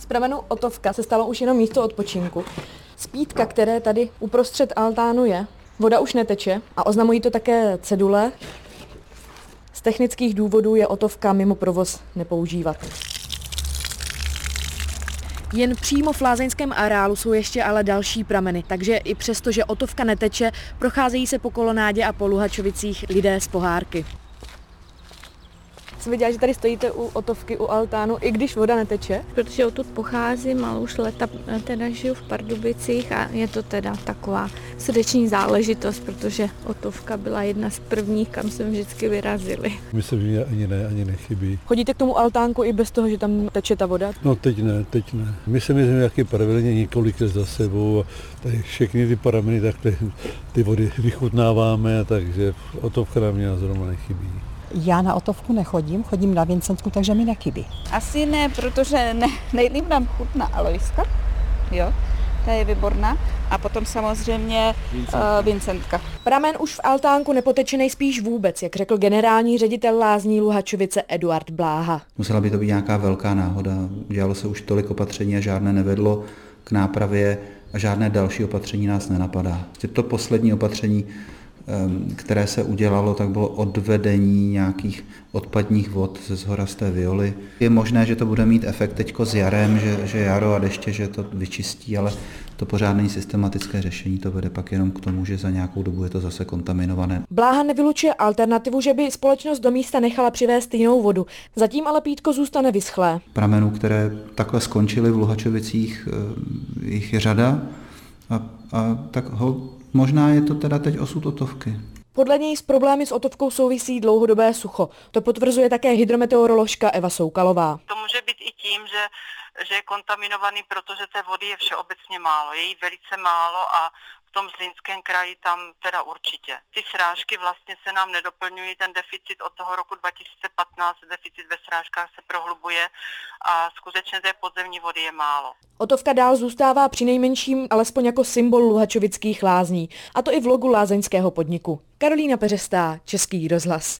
pramenu Otovka se stalo už jenom místo odpočinku. Z pítka, které tady uprostřed altánu je, voda už neteče a oznamují to také cedule. Z technických důvodů je Otovka mimo provoz nepoužívat. Jen přímo v lázeňském areálu jsou ještě ale další prameny, takže i přesto, že Otovka neteče, procházejí se po Kolonádě a po Luhačovicích lidé z pohárky. Jsem viděla, že tady stojíte u Otovky, u altánu, i když voda neteče? Protože odtud pocházím, ale už leta teda žiju v Pardubicích a je to teda taková srdeční záležitost, protože Otovka byla jedna z prvních, kam jsme vždycky vyrazili. Myslím, že ani nechybí. Chodíte k tomu altánku i bez toho, že tam teče ta voda? No teď ne. My jsme jaký pravidelně několik let za sebou a tady všechny ty prameny, tak ty vody vychutnáváme, takže Otovka nám mě zrovna nechybí. Já na Otovku nechodím, chodím na Vincentku, takže mi nechybí. Asi ne, protože nejlíp nám chutná Alojska, jo, ta je výborná. A potom samozřejmě Vincentka. Pramen už v altánku nepoteče nejspíš vůbec, jak řekl generální ředitel lázní Luhačovice Eduard Bláha. Musela by to být nějaká velká náhoda. Dělalo se už tolik opatření a žádné nevedlo k nápravě a žádné další opatření nás nenapadá. To poslední opatření, které se udělalo, tak bylo odvedení nějakých odpadních vod ze zhora z té Violy. Je možné, že to bude mít efekt teďko s jarem, že jaro a deště, že to vyčistí, ale to pořád není systematické řešení, to vede pak jenom k tomu, že za nějakou dobu je to zase kontaminované. Bláha nevylučuje alternativu, že by společnost do místa nechala přivést jinou vodu. Zatím ale pítko zůstane vyschlé. Pramenů, které takhle skončily v Luhačovicích, jich je řada a tak možná je to teda teď osud Otovky. Podle něj s problémy s Otovkou souvisí dlouhodobé sucho. To potvrzuje také hydrometeoroložka Eva Soukalová. To může být i tím, že je kontaminovaný, protože té vody je všeobecně málo. Je jí velice málo a v tom Zlínském kraji tam teda určitě. Ty srážky vlastně se nám nedoplňují, ten deficit od toho roku 2015, deficit ve srážkách se prohlubuje a skutečně té podzemní vody je málo. Otovka dál zůstává přinejmenším alespoň jako symbol luhačovických lázní, a to i v logu lázeňského podniku. Karolína Peřestá, Český rozhlas.